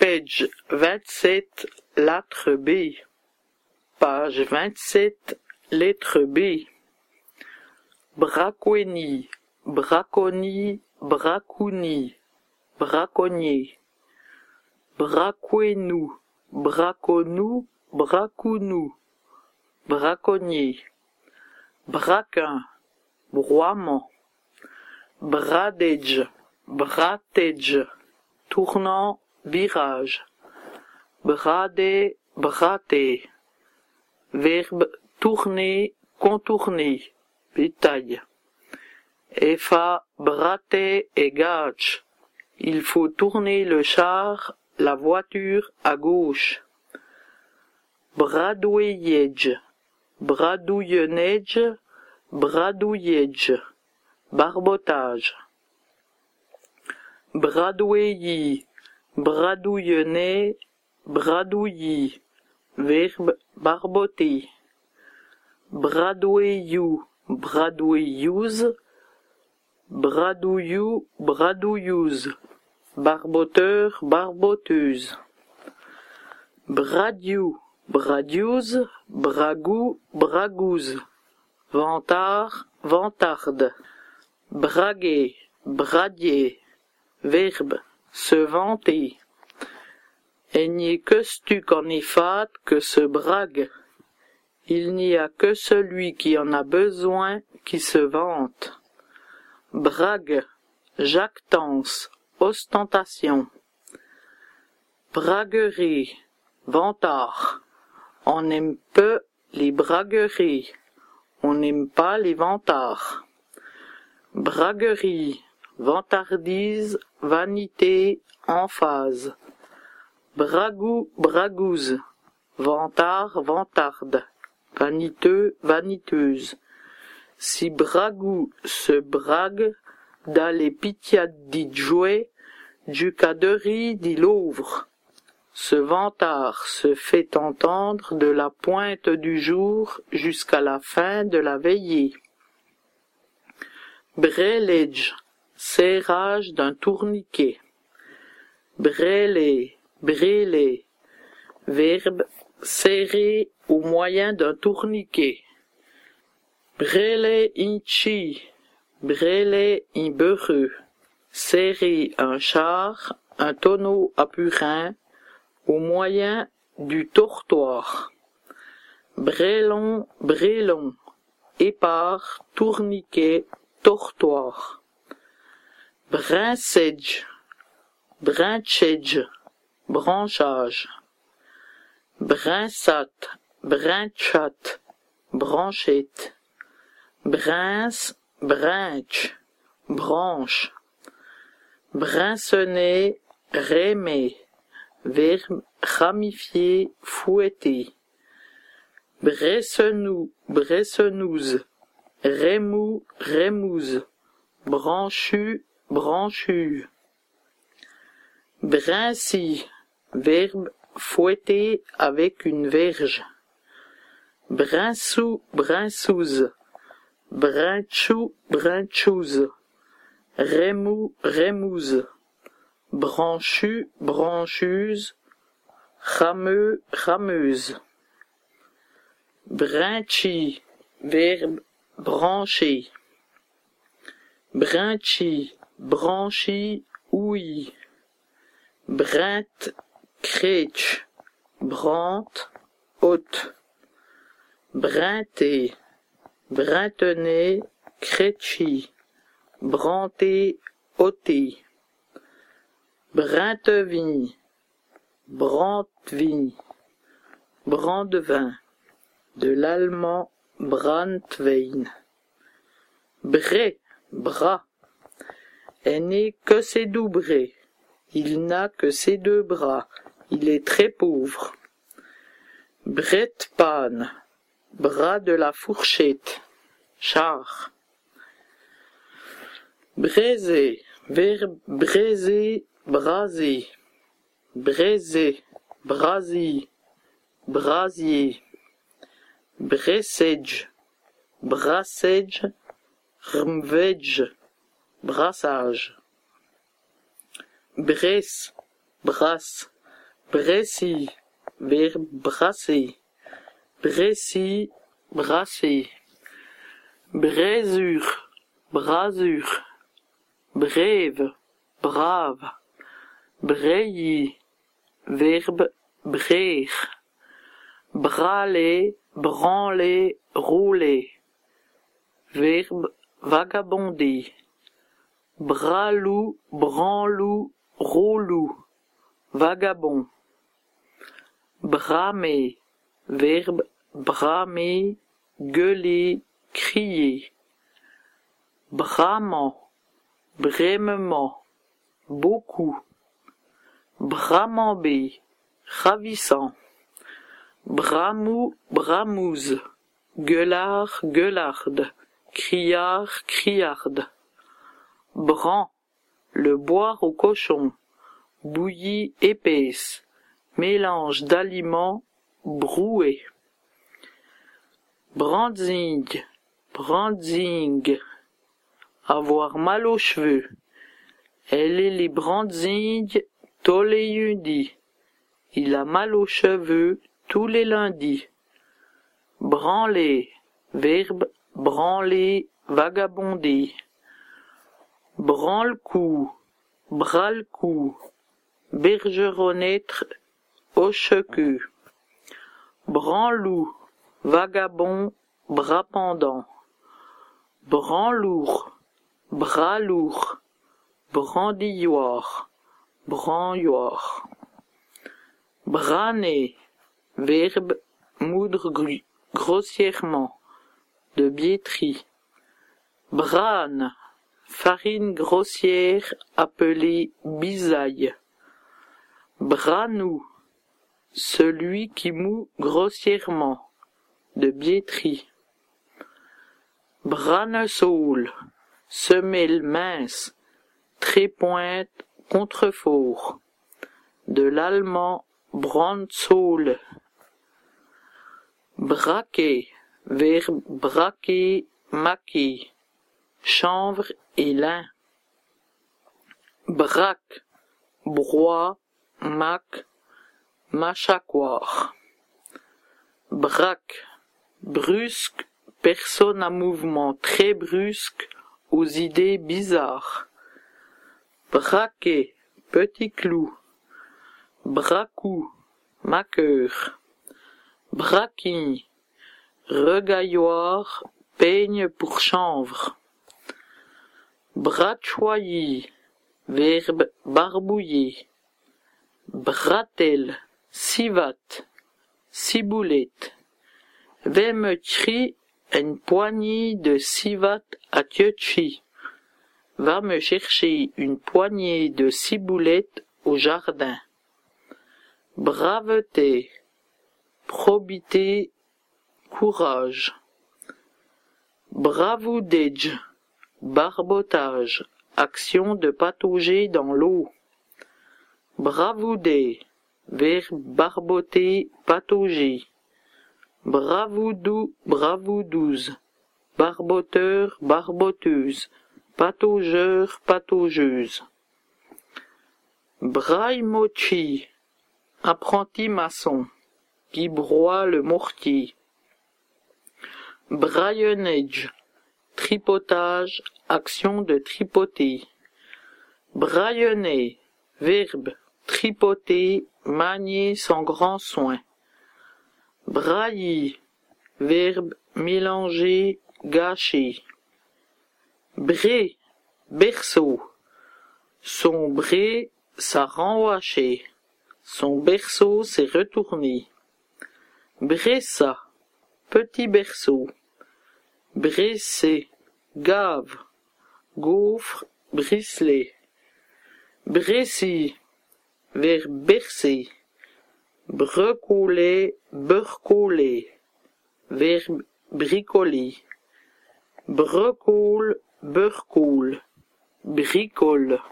Page 27, lettre B. Page 27, lettre B. Braconnie, braconnie, bracouni, braconnier. Braquenou, braconou, bracounou, braconnier. Braquin, broiement. Bradage, bratage, tournant, virage. Brader, brater. Verbe tourner, contourner, bétail. Effa, brater et gage. Il faut tourner le char, la voiture à gauche. Bradouillage, bradouillonnage, bradouillage, barbotage. Bradouillis, bradouillonner, bradouillis, verbe barboter. Bradouillou, bradouilleuse, bradouillou, bradouilleuse, barboteur, barboteuse. Bradiou, bradiouse, bragou, bragouze, vantard, vantarde. Braguer, bradier, verbe se vanter. Il n'y a que stu qu'en est fat que se brague. Il n'y a que celui qui en a besoin qui se vante. Brague, jactance, ostentation. Braguerie, vantard. On aime peu les bragueries. On n'aime pas les vantards. Braguerie, vantardise, vanité, emphase. Bragou, bragouze, vantard, vantarde, vaniteux, vaniteuse. Si bragou se brague, dalle pitiad dit jouet, du caderie dit l'ouvre. Ce vantard se fait entendre de la pointe du jour jusqu'à la fin de la veillée. Brelage, serrage d'un tourniquet. Brêler, brêler, verbe serrer au moyen d'un tourniquet. Brêler inchi, brêler in beurreux, serrer un char, un tonneau à purin, au moyen du tortoir. Brélon, brélon, épars, tourniquet, tortoir. Brincège, brinchège, branchage. Brinsat, brinchat, branchette. Brince, brinche, branche. Brinsonner, rémer, verbe ramifier, fouetter. Bressenou, bressenouse, rémou, rémouze, branchu, branchu. Brinci, verbe fouetter avec une verge. Brinsou, brinsouze, brinchou, brinchouze, rémou, rémouze, branchu, branchuse, rameux, rameuse. Brinchi, verbe brancher. Brinchi, branchi, ouïe. Brinte, crèche, brante, haute. Brinter, brintener, crèchi, branter, ôter. Brintevigne, brandevin, brandevin, de l'allemand Brandwein. Bray, bras, elle n'est que ses doubrés. Il n'a que ses deux bras, il est très pauvre. Bretpan, bras de la fourchette, char. Braiser, verbe braiser, braser. Braiser, brasier, brasier. Bressage, brassage, rmvege, brassage. Bresse, brasse, Brécy, verbe brasser. Brécy, brasser. Brésure, brasure. Brève, brave. Braillis, verbe braire. Braler, branler, rouler. Verbe vagabonder. Bras-loup, branlou, roulou. Vagabond. Bramer, verbe bramer, gueuler, crier. Bramant, brémement, beaucoup. Bramambé, ravissant. Bramou, bramouze. Gueulard, gueularde. Criard, criarde. Bran, le boire au cochon. Bouillie épaisse. Mélange d'aliments, broué. Branding, branding. Avoir mal aux cheveux. Elle est les branding tous les lundis. Il a mal aux cheveux tous les lundis. Branler, verbe branler, vagabonder. Branle-cou, bras-le-cou. Bergeronnette, hoche-queue. Branlou, vagabond, bras pendant. Branlour, bras lourd. Brandilloire, branloire. Braner, verbe moudre grossièrement, de biétrie. Brane, farine grossière appelée bisaille. Branou, celui qui moud grossièrement, de biétrie. Branesaule, semelle mince, trépointe, contrefort. De l'allemand Brandsohle. Braquer, verbe braquer, maquer. Chanvre et lin. Braque, broie, mac, machacoire. Braque, brusque, personne à mouvement très brusque, aux idées bizarres. Braquet, petit clou. Bracou, maqueur. Braquille, regailloir, peigne pour chanvre. Brachoyer, verbe barbouiller. Bratel, civate, ciboulette. Va me crier une poignée de civate à Tiochi. Va me chercher une poignée de ciboulettes au jardin. Braveté, probité, courage. Bravoudage, barbotage, action de patauger dans l'eau. Bravouder, verbe barboter, patauger. Bravoudou, bravoudouse, barboteur, barboteuse, pataugeur, pataugeuse. Braimochi, apprenti maçon, qui broie le mortier. Braillonnage, tripotage, action de tripoter. Braillonner, verbe tripoter, manier sans grand soin. Braillis, verbe mélanger, gâcher. Bré, berceau. Son bré, ça renhoaché. Son berceau s'est retourné. Bressa, petit berceau. Bresser, gave. Gaufre, bricelet. Brécy, verbe bercer. Brecoler, beurcoler. Verbe bricoler. Brecole, beurcole. Bricole.